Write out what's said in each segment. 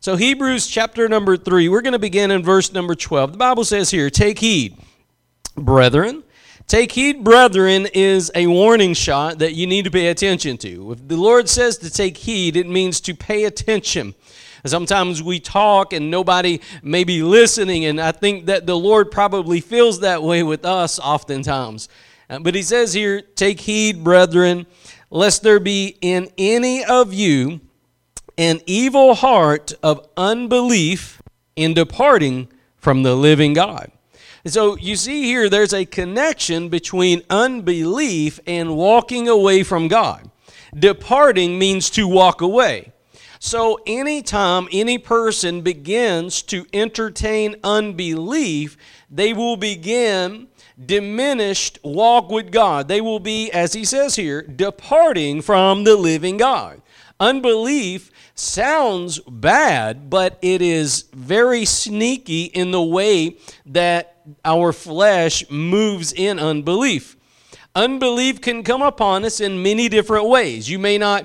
So Hebrews chapter number 3, we're going to begin in verse number 12. The Bible says here, take heed, brethren. Take heed, brethren, is a warning shot that you need to pay attention to. If the Lord says to take heed, it means to pay attention. Sometimes we talk and nobody may be listening, and I think that the Lord probably feels that way with us oftentimes. But he says here, take heed, brethren, lest there be in any of you an evil heart of unbelief in departing from the living God. And so you see here, there's a connection between unbelief and walking away from God. Departing means to walk away. So anytime any person begins to entertain unbelief, they will begin diminished walk with God. They will be, as he says here, departing from the living God. Unbelief sounds bad, but it is very sneaky in the way that our flesh moves in unbelief. Unbelief can come upon us in many different ways. You may not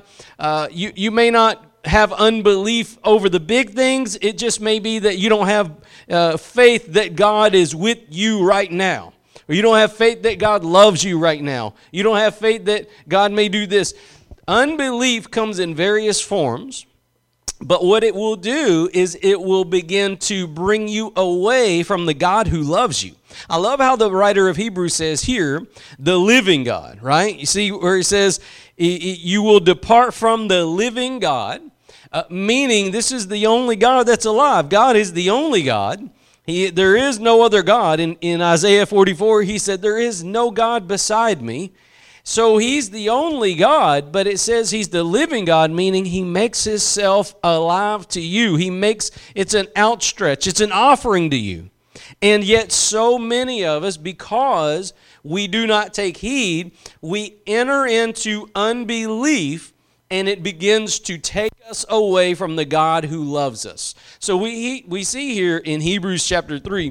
have unbelief over the big things. It just may be that you don't have faith that God is with you right now. Or you don't have faith that God loves you right now. You don't have faith that God may do this. Unbelief comes in various forms. But what it will do is it will begin to bring you away from the God who loves you. I love how the writer of Hebrews says here, the living God, right? You see where he says, you will depart from the living God, meaning this is the only God that's alive. God is the only God. There is no other God. In Isaiah 44, he said, there is no God beside me. So he's the only God, but it says he's the living God, meaning he makes himself alive to you. It's an outstretch, it's an offering to you. And yet so many of us, because we do not take heed, we enter into unbelief, and it begins to take us away from the God who loves us. So we see here in Hebrews chapter 3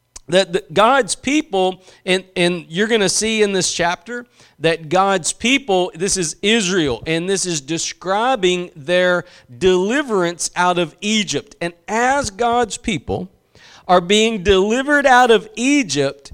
that God's people, and you're going to see in this chapter that God's people, this is Israel, and this is describing their deliverance out of Egypt. And as God's people are being delivered out of Egypt,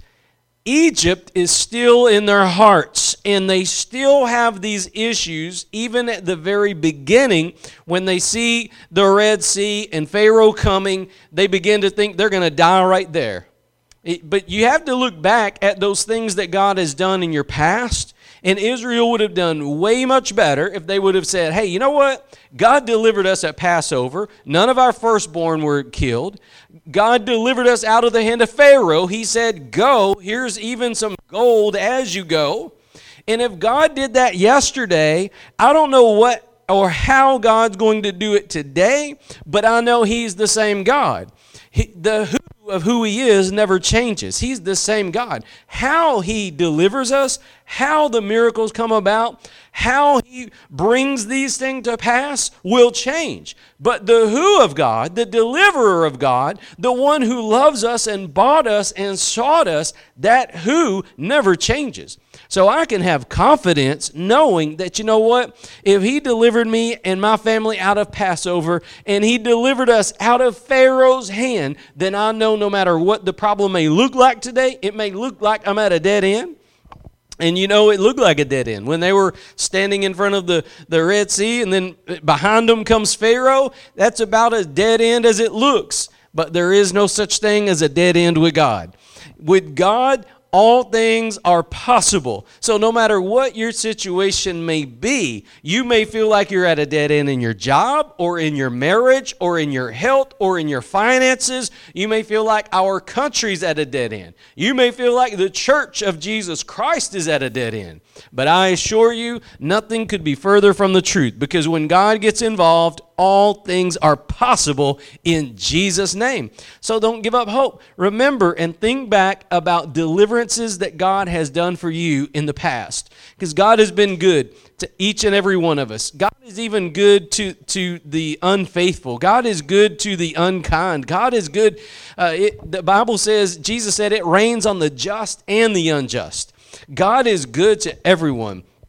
Egypt is still in their hearts, and they still have these issues even at the very beginning. When they see the Red Sea and Pharaoh coming, they begin to think they're going to die right there. But you have to look back at those things that God has done in your past, and Israel would have done way much better if they would have said, hey, you know what? God delivered us at Passover. None of our firstborn were killed. God delivered us out of the hand of Pharaoh. He said, go. Here's even some gold as you go. And if God did that yesterday, I don't know what or how God's going to do it today, but I know he's the same God. The who of who he is never changes. He's the same God. How he delivers us, how the miracles come about, how he brings these things to pass will change. But the who of God, the deliverer of God, the one who loves us and bought us and sought us, that who never changes. So I can have confidence knowing that, you know what? If he delivered me and my family out of Passover and he delivered us out of Pharaoh's hand, then I know no matter what the problem may look like today, it may look like I'm at a dead end. And you know, it looked like a dead end. When they were standing in front of the Red Sea and then behind them comes Pharaoh, that's about as dead end as it looks. But there is no such thing as a dead end with God. With God, all things are possible. So no matter what your situation may be, you may feel like you're at a dead end in your job or in your marriage or in your health or in your finances. You may feel like our country's at a dead end. You may feel like the church of Jesus Christ is at a dead end. But I assure you, nothing could be further from the truth, because when God gets involved, all things are possible in Jesus' name. So don't give up hope. Remember and think back about deliverances that God has done for you in the past, because God has been good to each and every one of us. God is even good to the unfaithful. God is good to the unkind. God is good. The Bible says, Jesus said, it rains on the just and the unjust. God is good to everyone.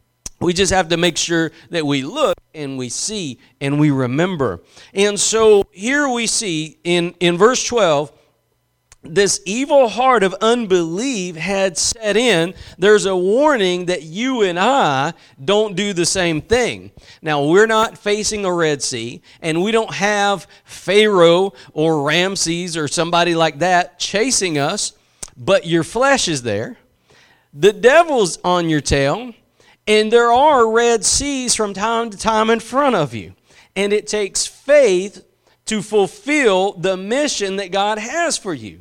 We just have to make sure that we look and we see and we remember. And so here we see in verse 12, this evil heart of unbelief had set in. There's a warning that you and I don't do the same thing. Now, we're not facing a Red Sea, and we don't have Pharaoh or Ramses or somebody like that chasing us, but your flesh is there. The devil's on your tail, and there are Red Seas from time to time in front of you. And it takes faith to fulfill the mission that God has for you.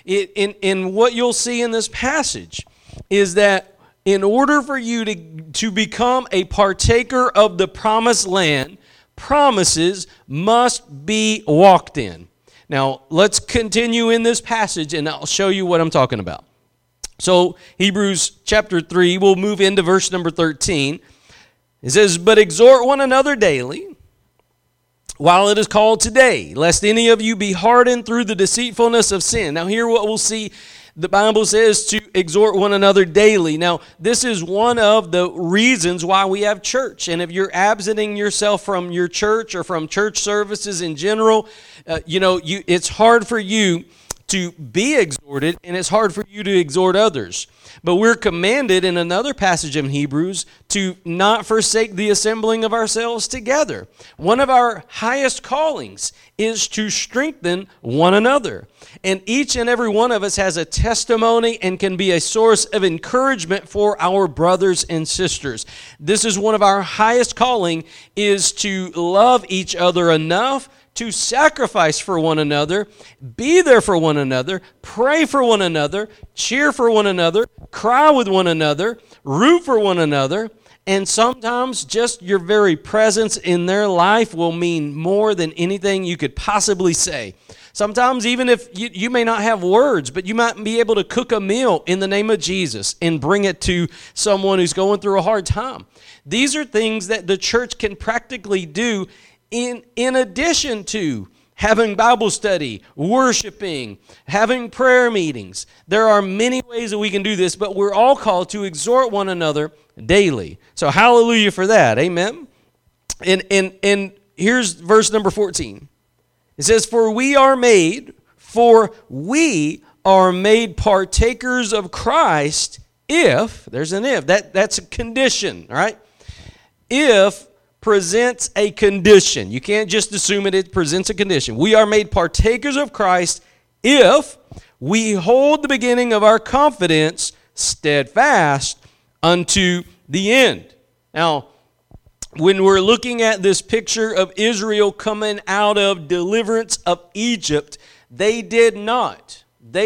In what you'll see in this passage is that in order for you to become a partaker of the promised land, promises must be walked in. Now, let's continue in this passage, and I'll show you what I'm talking about. So, Hebrews chapter 3, we'll move into verse number 13. It says, "But exhort one another daily, while it is called today, lest any of you be hardened through the deceitfulness of sin." Now here what we'll see, the Bible says to exhort one another daily. Now this is one of the reasons why we have church. And if you're absenting yourself from your church or from church services in general, it's hard for you to be exhorted, and it's hard for you to exhort others. But we're commanded in another passage in Hebrews to not forsake the assembling of ourselves together. One of our highest callings is to strengthen one another. And each and every one of us has a testimony and can be a source of encouragement for our brothers and sisters. This is one of our highest calling, is to love each other enough to sacrifice for one another, be there for one another, pray for one another, cheer for one another, cry with one another, root for one another, and sometimes just your very presence in their life will mean more than anything you could possibly say. Sometimes even if you may not have words, but you might be able to cook a meal in the name of Jesus and bring it to someone who's going through a hard time. These are things that the church can practically do in addition to having Bible study, worshiping, having prayer meetings. There are many ways that we can do this, but we're all called to exhort one another daily. So hallelujah for that. Amen. And here's verse number 14. It says, For we are made partakers of Christ if," there's an if, that's a condition, all right? If presents a condition. You can't just assume it presents a condition. We are made partakers of Christ if we hold the beginning of our confidence steadfast unto the end. Now, when we're looking at this picture of Israel coming out of deliverance of Egypt, they did not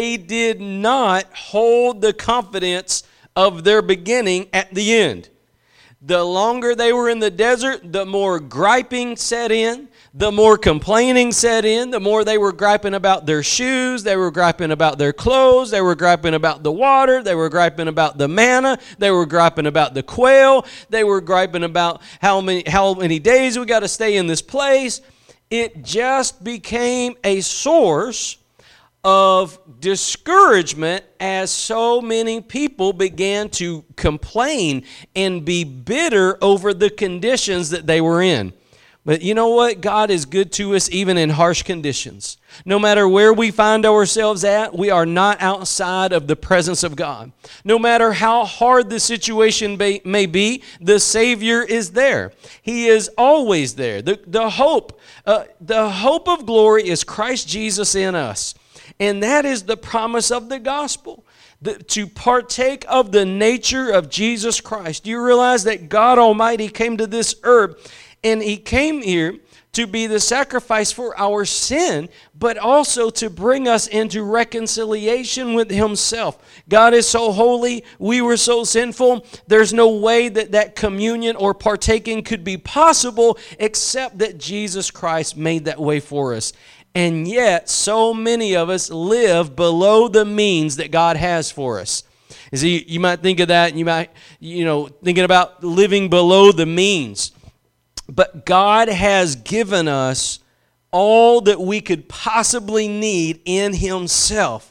hold the confidence of their beginning at the end. The longer they were in the desert, the more griping set in, the more complaining set in, the more they were griping about their shoes, they were griping about their clothes, they were griping about the water, they were griping about the manna, they were griping about the quail, they were griping about how many days we got to stay in this place. It just became a source of discouragement as so many people began to complain and be bitter over the conditions that they were in. But you know what? God is good to us even in harsh conditions. No matter where we find ourselves at, we are not outside of the presence of God. No matter how hard the situation may be, the Savior is there. He is always there. The hope of glory is Christ Jesus in us. And that is the promise of the gospel, to partake of the nature of Jesus Christ. Do you realize that God Almighty came to this earth, and He came here to be the sacrifice for our sin, but also to bring us into reconciliation with Himself. God is so holy. We were so sinful. There's no way that communion or partaking could be possible except that Jesus Christ made that way for us. And yet, so many of us live below the means that God has for us. You might think of that, and you might, thinking about living below the means. But God has given us all that we could possibly need in Himself.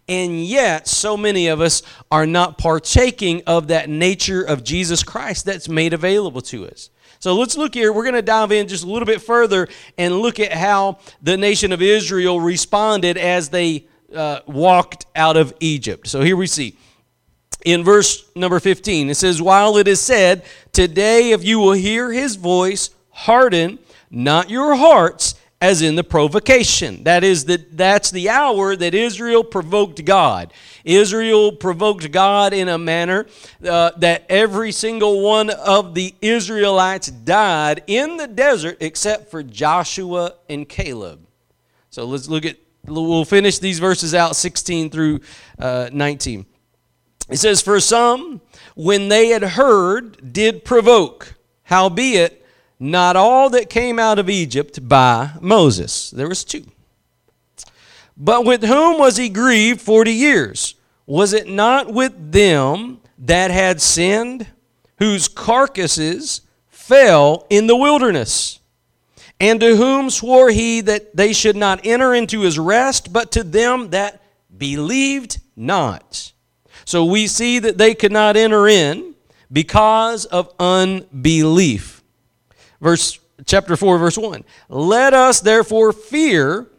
And yet, so many of us are not partaking of that nature of Jesus Christ that's made available to us. So let's look here. We're going to dive in just a little bit further and look at how the nation of Israel responded as they walked out of Egypt. So here we see. In verse number 15, it says, while it is said, today if you will hear his voice, harden not your hearts as in the provocation. That's the hour that Israel provoked God. Israel provoked God in a manner that every single one of the Israelites died in the desert except for Joshua and Caleb. So we'll finish these verses out, 16 through 19. It says, for some, when they had heard, did provoke, howbeit not all that came out of Egypt by Moses. There was 2. But with whom was he grieved 40 years? Was it not with them that had sinned, whose carcasses fell in the wilderness? And to whom swore he that they should not enter into his rest, but to them that believed not? So we see that they could not enter in because of unbelief. Chapter 4, verse 1. Let us therefore fear,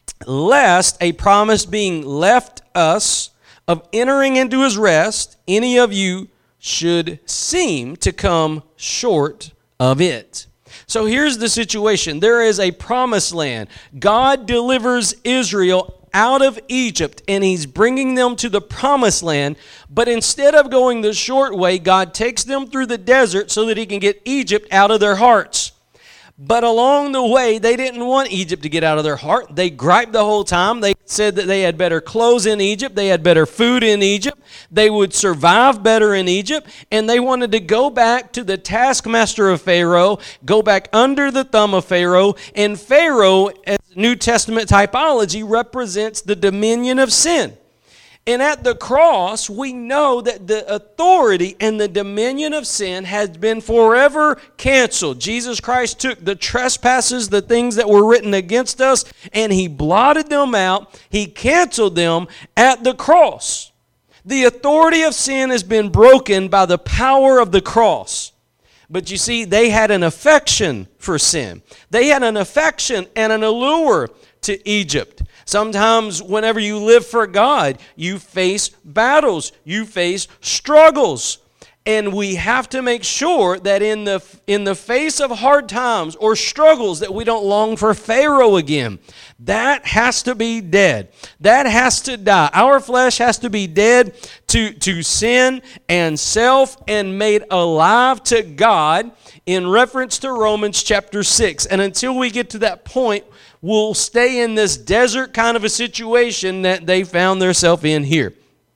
lest a promise being left us of entering into his rest, any of you should seem to come short of it. So here's the situation. There is a promised land. God delivers Israel out of Egypt, and he's bringing them to the promised land. But instead of going the short way, God takes them through the desert so that he can get Egypt out of their hearts. But along the way, they didn't want Egypt to get out of their heart. They griped the whole time. They said that they had better clothes in Egypt. They had better food in Egypt. They would survive better in Egypt. And they wanted to go back to the taskmaster of Pharaoh, go back under the thumb of Pharaoh. And Pharaoh, as New Testament typology, represents the dominion of sin. And at the cross, we know that the authority and the dominion of sin has been forever canceled. Jesus Christ took the trespasses, the things that were written against us, and he blotted them out. He canceled them at the cross. The authority of sin has been broken by the power of the cross. But you see, they had an affection for sin. They had an affection and an allure to Egypt. Sometimes whenever you live for God, you face battles, you face struggles. And we have to make sure that in the face of hard times or struggles that we don't long for Pharaoh again. That has to be dead. That has to die. Our flesh has to be dead to sin and self and made alive to God in reference to Romans chapter 6. And until we get to that point, we'll stay in this desert kind of a situation that they found themselves in here.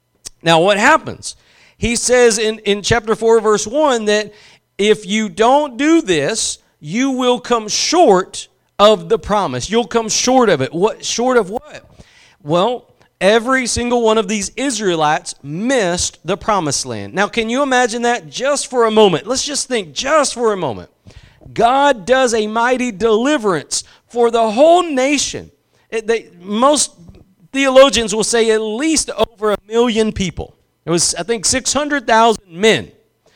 Now what happens? He says in chapter 4, verse 1, that if you don't do this, you will come short of the promise. You'll come short of it. What? Short of what? Well, every single one of these Israelites missed the promised land. Now, can you imagine that just for a moment? Let's just think just for a moment. God does a mighty deliverance for the whole nation. Most theologians will say at least over 1 million people. It was, I think, 600,000 men.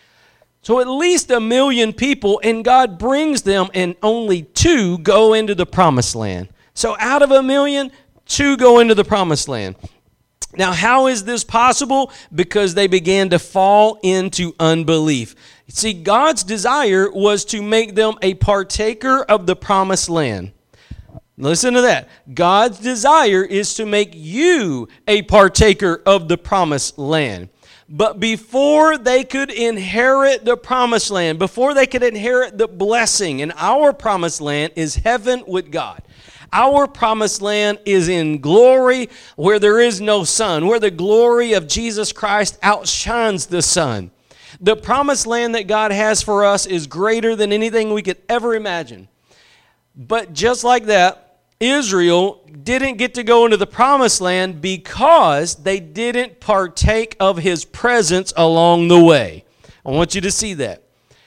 So at least 1 million people, and God brings them, and only 2 go into the promised land. So out of 1 million, 2 go into the promised land. Now, how is this possible? Because they began to fall into unbelief. See, God's desire was to make them a partaker of the promised land. Listen to that. God's desire is to make you a partaker of the promised land. But before they could inherit the promised land, before they could inherit the blessing, and our promised land is heaven with God. Our promised land is in glory where there is no sun, where the glory of Jesus Christ outshines the sun. The promised land that God has for us is greater than anything we could ever imagine. But just like that, Israel didn't get to go into the promised land because they didn't partake of his presence along the way. I want you to see that.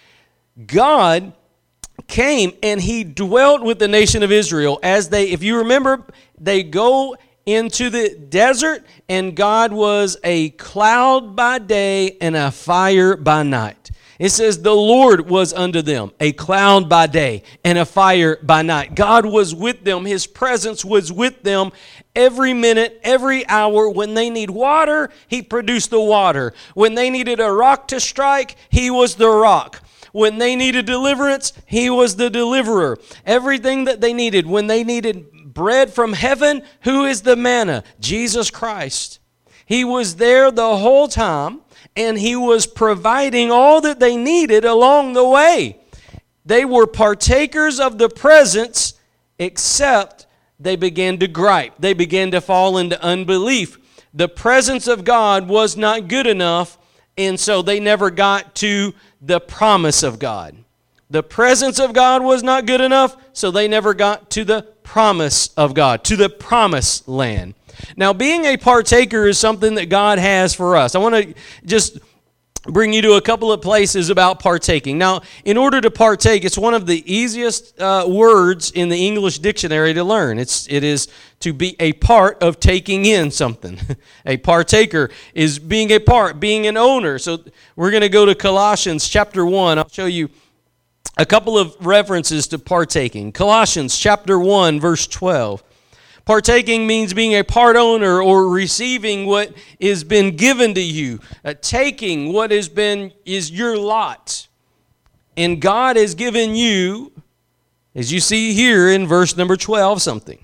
God came and he dwelt with the nation of Israel as they, if you remember, they go into the desert, and God was a cloud by day and a fire by night. It says the Lord was unto them, a cloud by day and a fire by night. God was with them. His presence was with them every minute, every hour. When they need water, He produced the water. When they needed a rock to strike, He was the rock. When they needed deliverance, He was the deliverer. Everything that they needed. When they needed bread from heaven, who is the manna? Jesus Christ. He was there the whole time, and He was providing all that they needed along the way. They were partakers of the presence, except they began to gripe. They began to fall into unbelief. The presence of God was not good enough, and so they never got to the promise of God. The presence of God was not good enough, so they never got to the promise of God, to the promised land. Now, being a partaker is something that God has for us. I want to just bring you to a couple of places about partaking. Now, in order to partake, it's one of the easiest words in the English dictionary to learn. It is to be a part of taking in something. A partaker is being a part, being an owner. So we're going to go to Colossians chapter 1. I'll show you a couple of references to partaking. Colossians chapter 1, verse 12. Partaking means being a part owner or receiving what has been given to you. Taking what is your lot. And God has given you, as you see here in verse number 12, something.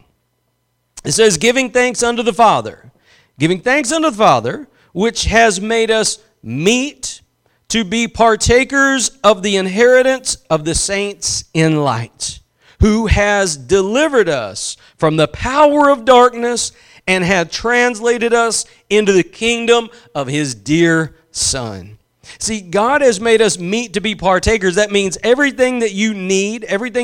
It says, giving thanks unto the Father. Giving thanks unto the Father, which has made us meet to be partakers of the inheritance of the saints in light, who has delivered us from the power of darkness and had translated us into the kingdom of His dear Son. See, God has made us meet to be partakers. That means everything that you need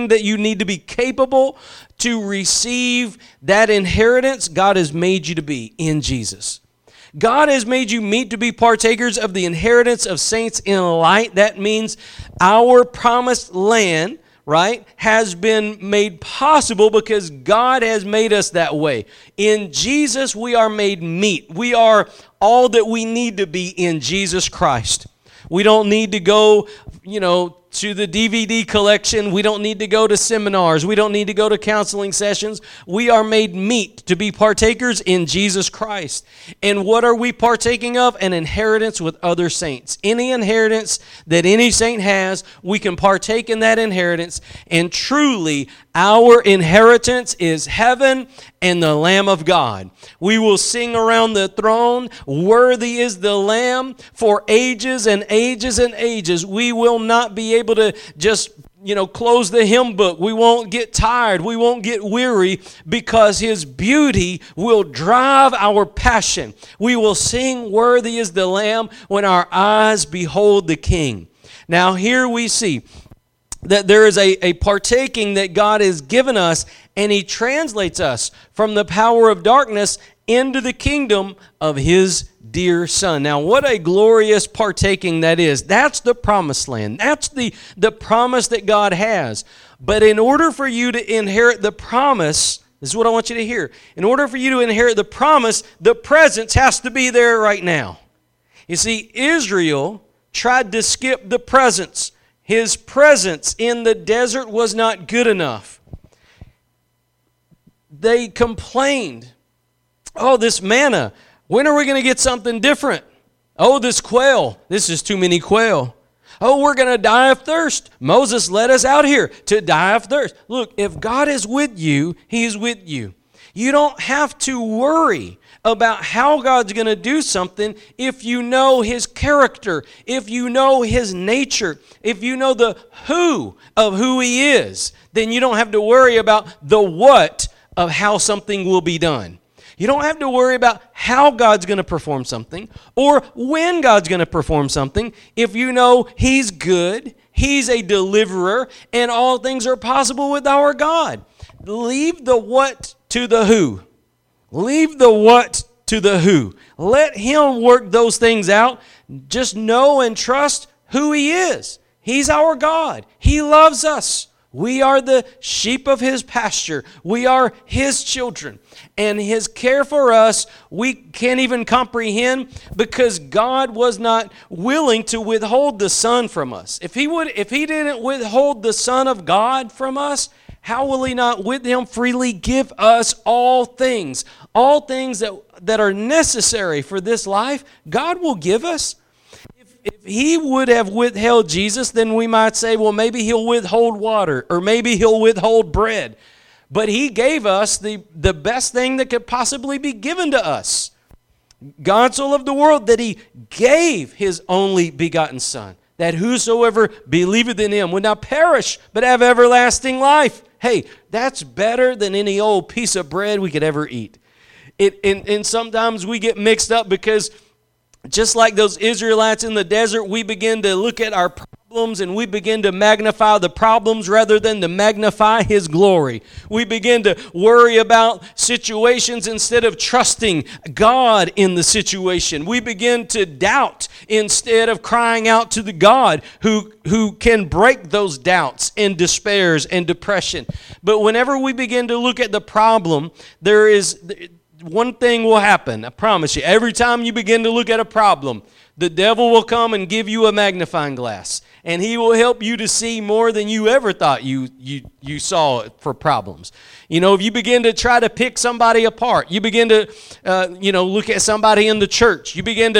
to be capable to receive that inheritance, God has made you to be in Jesus. God has made you meet to be partakers of the inheritance of saints in light. That means our promised land, right, has been made possible because God has made us that way. In Jesus, we are made meet. We are all that we need to be in Jesus Christ. We don't need to go, to the DVD collection. We don't need to go to seminars. We don't need to go to counseling sessions. We are made meet to be partakers in Jesus Christ. And what are we partaking of? An inheritance with other saints. Any inheritance that any saint has, we can partake in that inheritance. And truly, our inheritance is heaven and the Lamb of God. We will sing around the throne, worthy is the Lamb, for ages and ages and ages. We will not be able to just, close the hymn book. We won't get tired. We won't get weary because His beauty will drive our passion. We will sing, worthy is the Lamb, when our eyes behold the King. Now here we see that there is a partaking that God has given us, and He translates us from the power of darkness into the kingdom of His dear Son. Now, what a glorious partaking that is. That's the promised land. That's the promise that God has. But in order for you to inherit the promise, this is what I want you to hear. In order for you to inherit the promise, the presence has to be there right now. You see, Israel tried to skip the presence. His presence in the desert was not good enough. They complained, oh, this manna, when are we going to get something different? Oh, this quail, this is too many quail. Oh, we're going to die of thirst. Moses led us out here to die of thirst. Look, if God is with you, He is with you. You don't have to worry about how God's going to do something if you know His character, if you know His nature, if you know the who of who He is. Then you don't have to worry about the what of how something will be done. You don't have to worry about how God's going to perform something or when God's going to perform something if you know He's good, He's a deliverer, and all things are possible with our God. Leave the what to the who. Leave the what to the who. Let Him work those things out. Just know and trust who He is. He's our God. He loves us. We are the sheep of his pasture. We are his children. And his care for us, we can't even comprehend, because God was not willing to withhold the Son from us. If he didn't withhold the Son of God from us, how will he not with him freely give us all things? All things that are necessary for this life, God will give us. If he would have withheld Jesus, then we might say, well, maybe he'll withhold water, or maybe he'll withhold bread. But he gave us the best thing that could possibly be given to us. God so loved the world that he gave his only begotten Son, that whosoever believeth in him would not perish, but have everlasting life. Hey, that's better than any old piece of bread we could ever eat. And sometimes we get mixed up, because just like those Israelites in the desert, we begin to look at our problems and we begin to magnify the problems rather than to magnify his glory. We begin to worry about situations instead of trusting God in the situation. We begin to doubt instead of crying out to the God who can break those doubts and despairs and depression. But whenever we begin to look at the problem, there is one thing will happen, I promise you. Every time you begin to look at a problem, the devil will come and give you a magnifying glass, and he will help you to see more than you ever thought you saw for problems. You know, if you begin to try to pick somebody apart, you begin to look at somebody in the church, you begin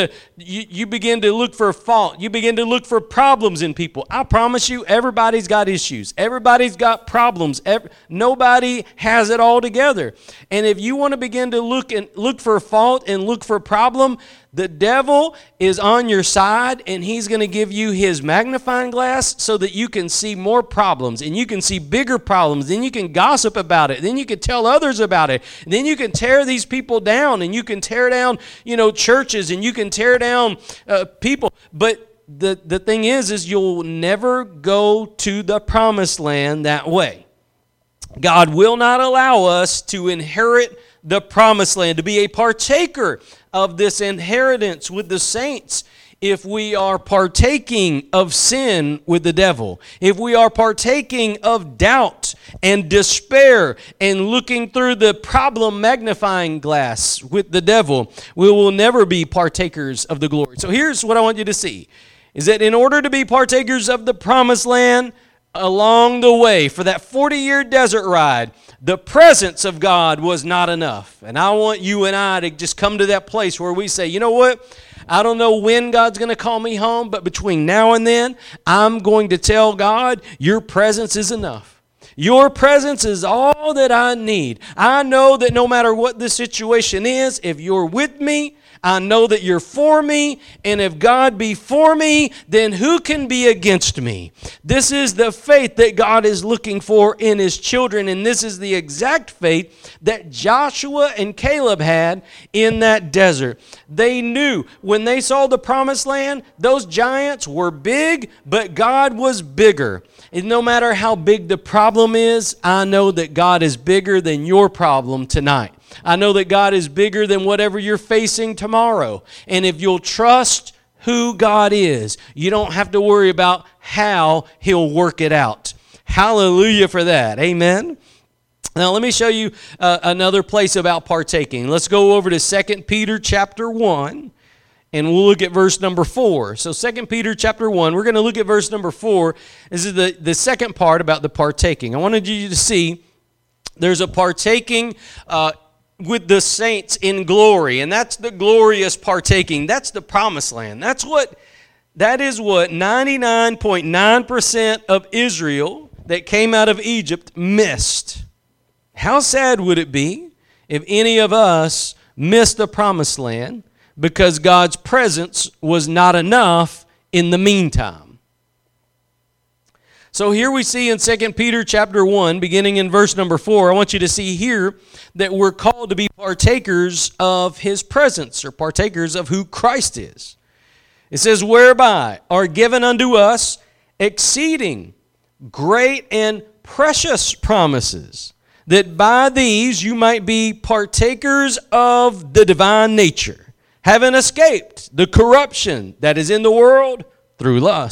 to look for fault, you begin to look for problems in people. I promise you, everybody's got issues. Everybody's got problems. Nobody has it all together. And if you want to begin to look for fault and look for problem, the devil is on your side, and he's going to give you his magnifying glass so that you can see more problems, and you can see bigger problems. Then you can gossip about it. Then you can tell others about it. And then you can tear these people down, and you can tear down, churches, and you can tear down people. But the thing is you'll never go to the promised land that way. God will not allow us to inherit the promised land, to be a partaker of this inheritance with the saints, if we are partaking of sin with the devil, if we are partaking of doubt and despair and looking through the problem magnifying glass with the devil, we will never be partakers of the glory. So here's what I want you to see, is that in order to be partakers of the promised land, along the way, for that 40-year desert ride, the presence of God was not enough. And I want you and I to just come to that place where we say, you know what? I don't know when God's going to call me home, but between now and then, I'm going to tell God, your presence is enough. Your presence is all that I need. I know that no matter what the situation is, if you're with me, I know that you're for me, and if God be for me, then who can be against me? This is the faith that God is looking for in his children, and this is the exact faith that Joshua and Caleb had in that desert. They knew when they saw the promised land, those giants were big, but God was bigger. And no matter how big the problem is, I know that God is bigger than your problem tonight. I know that God is bigger than whatever you're facing tomorrow. And if you'll trust who God is, you don't have to worry about how he'll work it out. Hallelujah for that. Amen. Now let me show you another place about partaking. Let's go over to 2 Peter chapter 1. And we'll look at verse number 4. So 2 Peter chapter 1, we're going to look at verse number 4. This is the second part about the partaking. I wanted you to see there's a partaking with the saints in glory. And that's the glorious partaking. That's the promised land. That is what 99.9% of Israel that came out of Egypt missed. How sad would it be if any of us missed the promised land because God's presence was not enough in the meantime? So here we see in 2 Peter chapter 1, beginning in verse number 4, I want you to see here that we're called to be partakers of his presence, or partakers of who Christ is. It says, whereby are given unto us exceeding great and precious promises, that by these you might be partakers of the divine nature, having escaped the corruption that is in the world through lust.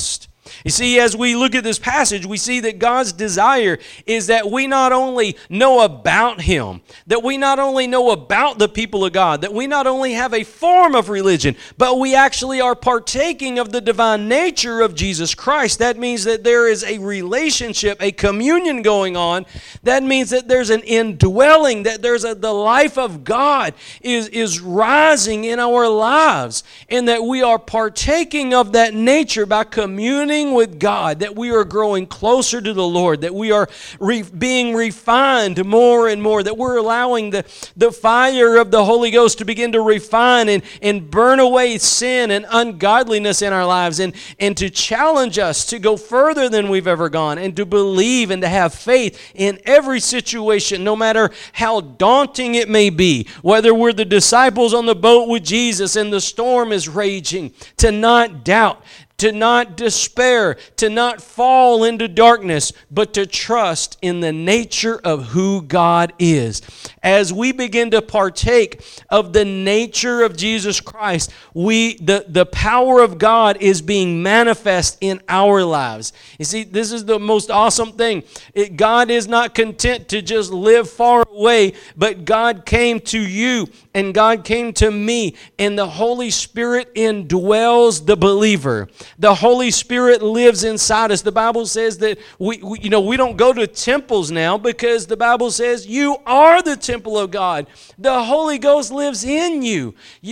You see, as we look at this passage, we see that God's desire is that we not only know about Him, that we not only know about the people of God, that we not only have a form of religion, but we actually are partaking of the divine nature of Jesus Christ. That means that there is a relationship, a communion going on. That means that there's an indwelling, that the life of God is rising in our lives, and that we are partaking of that nature by communing with God, that we are growing closer to the Lord, that we are being refined more and more, that we're allowing the fire of the Holy Ghost to begin to refine and burn away sin and ungodliness in our lives, and to challenge us to go further than we've ever gone, and to believe and to have faith in every situation, no matter how daunting it may be, whether we're the disciples on the boat with Jesus and the storm is raging, to not doubt, to not despair, to not fall into darkness, but to trust in the nature of who God is. As we begin to partake of the nature of Jesus Christ, the power of God is being manifest in our lives. You see, this is the most awesome thing. God is not content to just live far away, but God came to you and God came to me, and the Holy Spirit indwells the believer. The Holy Spirit lives inside us. The Bible says that we don't go to temples now, because the Bible says you are the temple of God. The Holy Ghost lives in you.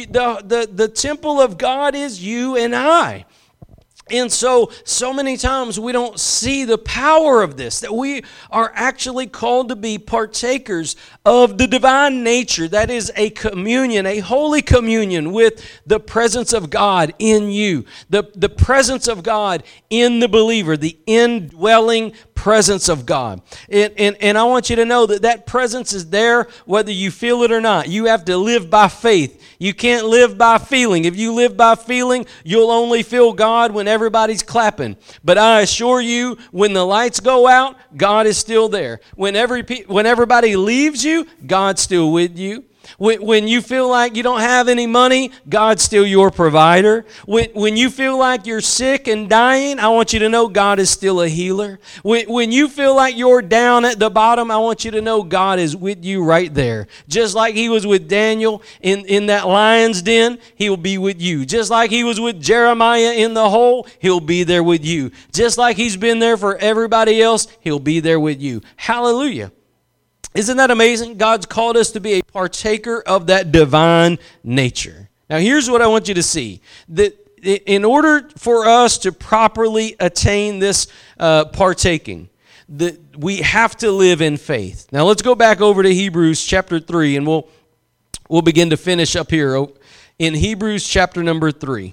The temple of God is you and I. And so many times we don't see the power of this, that we are actually called to be partakers of the divine nature. That is a communion, a holy communion with the presence of God in you, the presence of God in the believer, the indwelling presence of God. And I want you to know that presence is there whether you feel it or not. You have to live by faith. You can't live by feeling. If you live by feeling, you'll only feel God when everybody's clapping. But I assure you, when the lights go out, God is still there. When everybody leaves you, God's still with you. When you feel like you don't have any money, God's still your provider. When you feel like you're sick and dying, I want you to know God is still a healer. When you feel like you're down at the bottom, I want you to know God is with you right there. Just like He was with Daniel in that lion's den, He'll be with you. Just like He was with Jeremiah in the hole, He'll be there with you. Just like He's been there for everybody else, He'll be there with you. Hallelujah. Isn't that amazing? God's called us to be a partaker of that divine nature. Now, here's what I want you to see. That in order for us to properly attain this partaking, that we have to live in faith. Now, let's go back over to Hebrews chapter 3, and we'll begin to finish up here in Hebrews chapter number 3.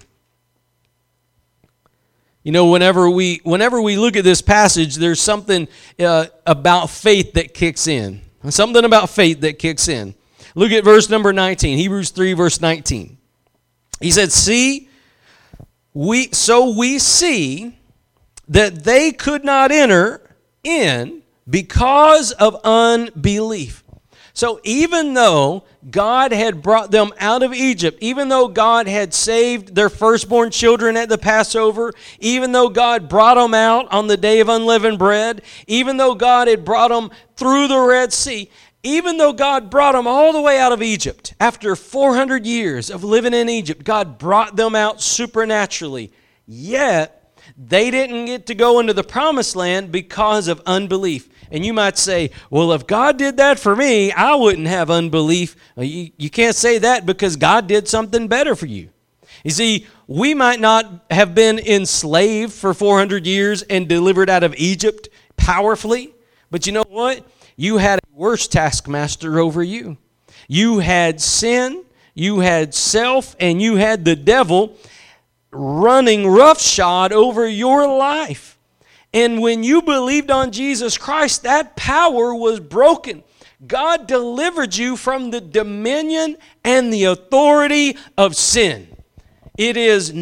You know, whenever we look at this passage, there's something about faith that kicks in. Something about faith that kicks in. Look at verse number 19, Hebrews 3, verse 19. He said, we see that they could not enter in because of unbelief. So even though God had brought them out of Egypt, even though God had saved their firstborn children at the Passover, even though God brought them out on the day of unleavened bread, even though God had brought them through the Red Sea, even though God brought them all the way out of Egypt, after 400 years of living in Egypt, God brought them out supernaturally. Yet, they didn't get to go into the promised land because of unbelief. And you might say, well, if God did that for me, I wouldn't have unbelief. You can't say that, because God did something better for you. You see, we might not have been enslaved for 400 years and delivered out of Egypt powerfully, but you know what? You had a worse taskmaster over you. You had sin, you had self, and you had the devil running roughshod over your life. And when you believed on Jesus Christ, that power was broken. God delivered you from the dominion and the authority of sin. There is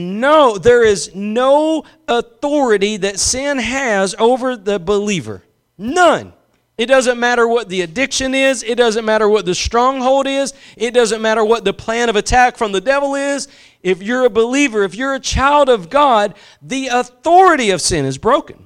no authority that sin has over the believer. None. It doesn't matter what the addiction is. It doesn't matter what the stronghold is. It doesn't matter what the plan of attack from the devil is. If you're a believer, if you're a child of God, the authority of sin is broken.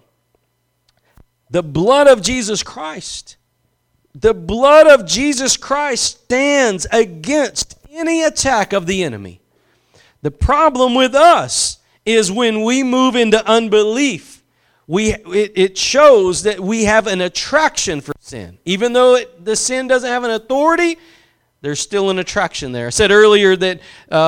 The blood of Jesus Christ. The blood of Jesus Christ stands against any attack of the enemy. The problem with us is when we move into unbelief, it shows that we have an attraction for sin. Even though the sin doesn't have an authority, there's still an attraction there. I said earlier that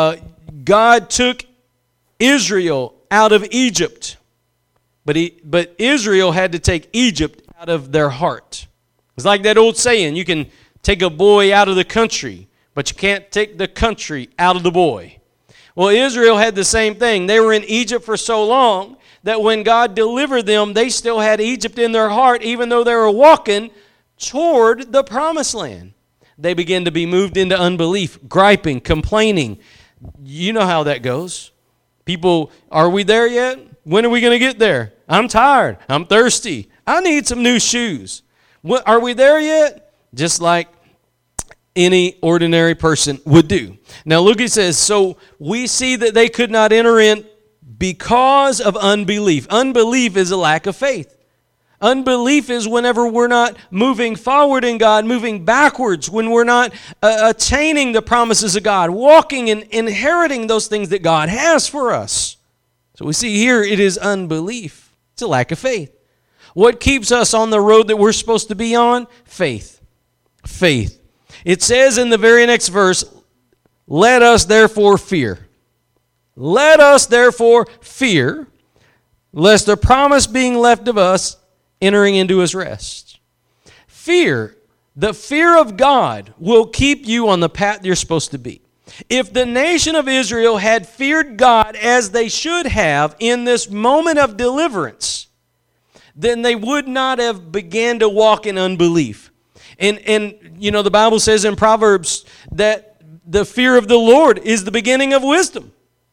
God took Israel out of Egypt, but Israel had to take Egypt out of their heart. It's like that old saying, you can take a boy out of the country, but you can't take the country out of the boy. Well, Israel had the same thing. They were in Egypt for so long that when God delivered them, they still had Egypt in their heart, even though they were walking toward the promised land. They began to be moved into unbelief, griping, complaining. You know how that goes. People, are we there yet? When are we going to get there? I'm tired. I'm thirsty. I need some new shoes. Are we there yet? Just like any ordinary person would do. Now look, it says, so we see that they could not enter in because of unbelief. Unbelief is a lack of faith. Unbelief is whenever we're not moving forward in God, moving backwards, when we're not attaining the promises of God, walking and inheriting those things that God has for us. So we see here it is unbelief. It's a lack of faith. What keeps us on the road that we're supposed to be on? Faith. Faith. It says in the very next verse, let us therefore fear. Let us therefore fear, lest the promise being left of us, entering into his rest. Fear, the fear of God will keep you on the path you're supposed to be. If the nation of Israel had feared God as they should have in this moment of deliverance, then they would not have began to walk in unbelief. And you know, the Bible says in Proverbs that the fear of the Lord is the beginning of wisdom.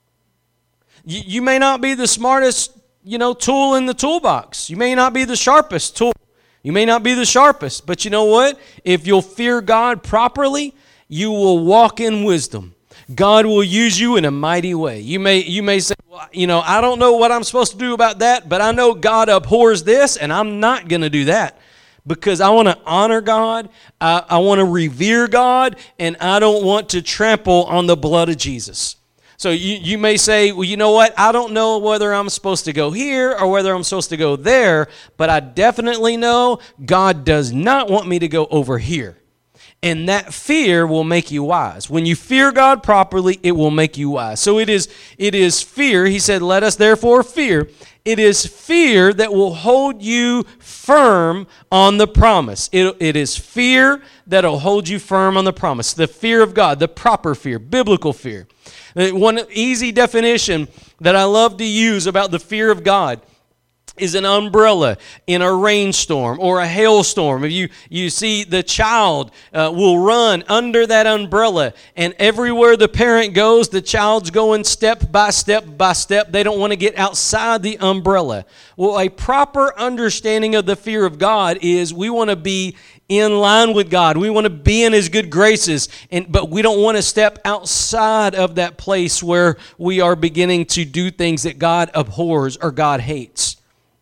You may not be the smartest, tool in the toolbox. You may not be the sharpest tool. You may not be the sharpest. But you know what? If you'll fear God properly, you will walk in wisdom. God will use you in a mighty way. You may say, well, I don't know what I'm supposed to do about that, but I know God abhors this, and I'm not going to do that. Because I want to honor God, I want to revere God, and I don't want to trample on the blood of Jesus. So you may say, well, you know what? I don't know whether I'm supposed to go here or whether I'm supposed to go there, but I definitely know God does not want me to go over here. And that fear will make you wise. When you fear God properly, it will make you wise. So it is fear. He said, let us therefore fear. It is fear that will hold you firm on the promise. It is fear that will hold you firm on the promise. The fear of God, the proper fear, biblical fear. One easy definition that I love to use about the fear of God is an umbrella in a rainstorm or a hailstorm. If you see the child will run under that umbrella, and everywhere the parent goes, the child's going step by step by step. They don't want to get outside the umbrella. Well, a proper understanding of the fear of God is we want to be in line with God. We want to be in his good graces, but we don't want to step outside of that place where we are beginning to do things that God abhors or God hates.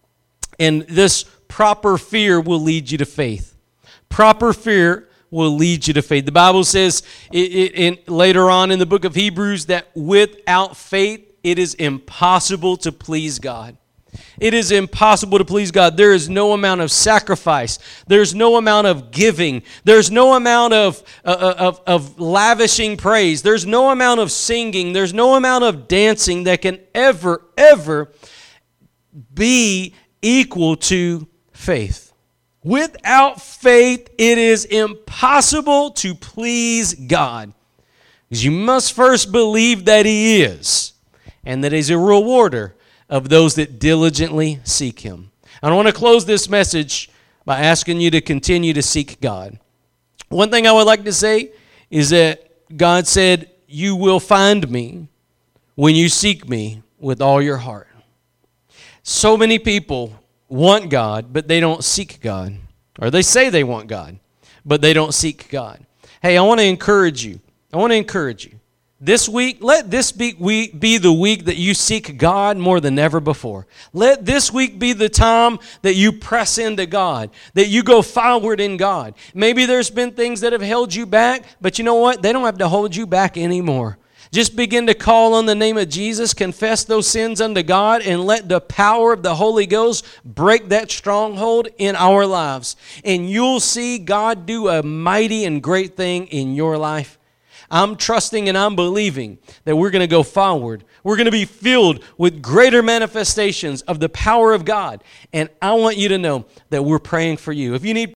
And this proper fear will lead you to faith. Proper fear will lead you to faith. The Bible says later on in the book of Hebrews that without faith, it is impossible to please God. It is impossible to please God. There is no amount of sacrifice. There's no amount of giving. There's no amount of lavishing praise. There's no amount of singing. There's no amount of dancing that can ever be equal to faith. Without faith, it is impossible to please God. Because you must first believe that he is, and that he's a rewarder of those that diligently seek him. I want to close this message by asking you to continue to seek God. One thing I would like to say is that God said, you will find me when you seek me with all your heart. So many people want God, but they don't seek God. Or they say they want God, but they don't seek God. Hey, I want to encourage you. This week, let this be the week that you seek God more than ever before. Let this week be the time that you press into God, that you go forward in God. Maybe there's been things that have held you back, but you know what? They don't have to hold you back anymore. Just begin to call on the name of Jesus, confess those sins unto God, and let the power of the Holy Ghost break that stronghold in our lives. And you'll see God do a mighty and great thing in your life. I'm trusting and I'm believing that we're going to go forward. We're going to be filled with greater manifestations of the power of God. And I want you to know that we're praying for you. If you need